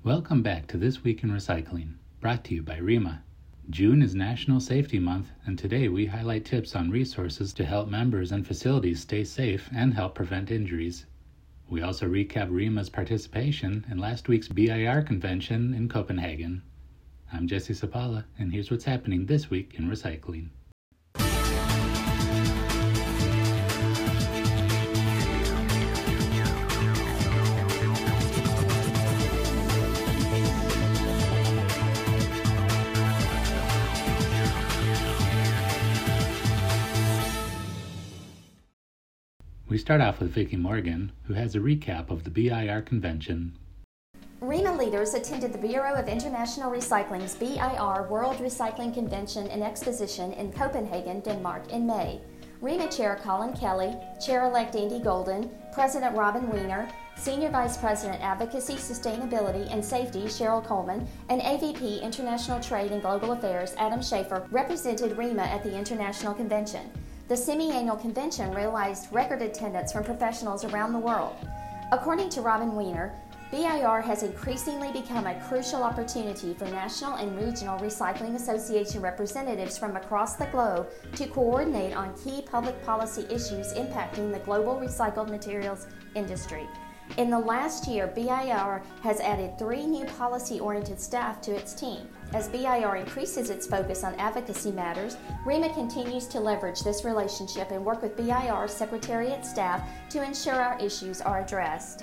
Welcome back to This Week in Recycling, brought to you by REMA. June is National Safety Month, and today we highlight tips on resources to help members and facilities stay safe and help prevent injuries. We also recap REMA's participation in last week's BIR convention in Copenhagen. I'm Jesse Sapala, and here's what's happening this week in recycling. We start off with Vicki Morgan, who has a recap of the BIR convention. REMA leaders attended the Bureau of International Recycling's BIR World Recycling Convention and Exposition in Copenhagen, Denmark in May. REMA Chair Colin Kelly, Chair-elect Andy Golden, President Robin Weiner, Senior Vice President Advocacy, Sustainability, and Safety Cheryl Coleman, and AVP International Trade and Global Affairs Adam Schaefer represented REMA at the International Convention. The semi-annual convention realized record attendance from professionals around the world. According to Robin Weiner, BIR has increasingly become a crucial opportunity for national and regional recycling association representatives from across the globe to coordinate on key public policy issues impacting the global recycled materials industry. In the last year, BIR has added 3 new policy-oriented staff to its team. As BIR increases its focus on advocacy matters, REMA continues to leverage this relationship and work with BIR Secretariat staff to ensure our issues are addressed.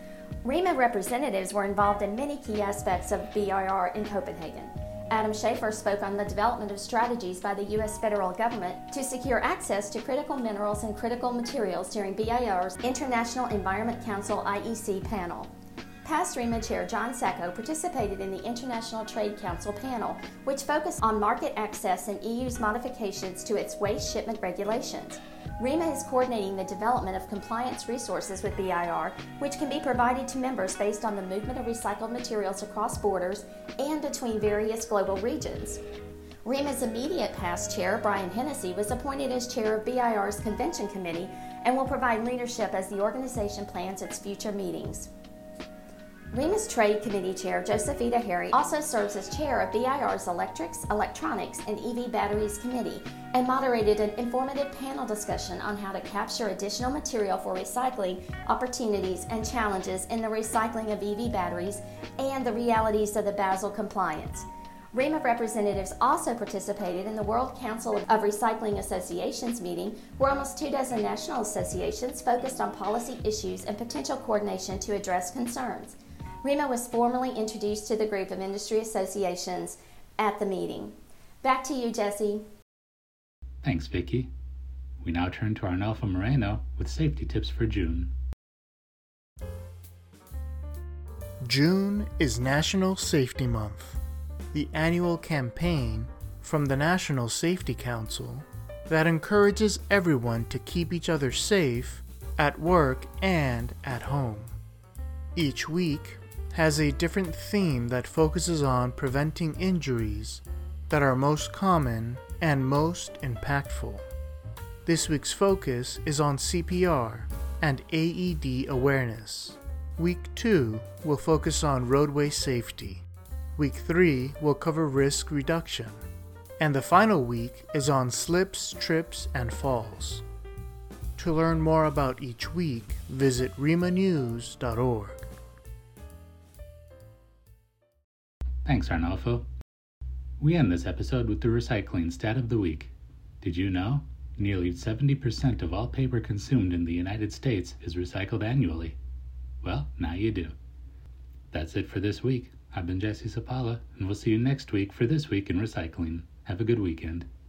REMA representatives were involved in many key aspects of BIR in Copenhagen. Adam Schaefer spoke on the development of strategies by the U.S. federal government to secure access to critical minerals and critical materials during BIR's International Environment Council IEC panel. Past REMA Chair John Sacco participated in the International Trade Council panel, which focused on market access and EU's modifications to its waste shipment regulations. REMA is coordinating the development of compliance resources with BIR, which can be provided to members based on the movement of recycled materials across borders and between various global regions. REMA's immediate past chair, Brian Hennessy, was appointed as chair of BIR's Convention Committee and will provide leadership as the organization plans its future meetings. REMA's Trade Committee Chair, Josephita Harry, also serves as chair of BIR's Electrics, Electronics, and EV Batteries Committee and moderated an informative panel discussion on how to capture additional material for recycling, opportunities and challenges in the recycling of EV batteries, and the realities of the Basel compliance. REMA representatives also participated in the World Council of Recycling Associations meeting, where almost 24 national associations focused on policy issues and potential coordination to address concerns. REMA was formally introduced to the group of industry associations at the meeting. Back to you, Jesse. Thanks, Vicki. We now turn to Arnolfo Moreno with safety tips for June. June is National Safety Month, the annual campaign from the National Safety Council that encourages everyone to keep each other safe at work and at home. Each week has a different theme that focuses on preventing injuries that are most common and most impactful. This week's focus is on CPR and AED awareness. Week 2 will focus on roadway safety. Week 3 will cover risk reduction. And the final week is on slips, trips, and falls. To learn more about each week, visit remanews.org. Thanks, Arnolfo. We end this episode with the recycling stat of the week. Did you know? Nearly 70% of all paper consumed in the United States is recycled annually. Well, now you do. That's it for this week. I've been Jesse Sapala, and we'll see you next week for This Week in Recycling. Have a good weekend.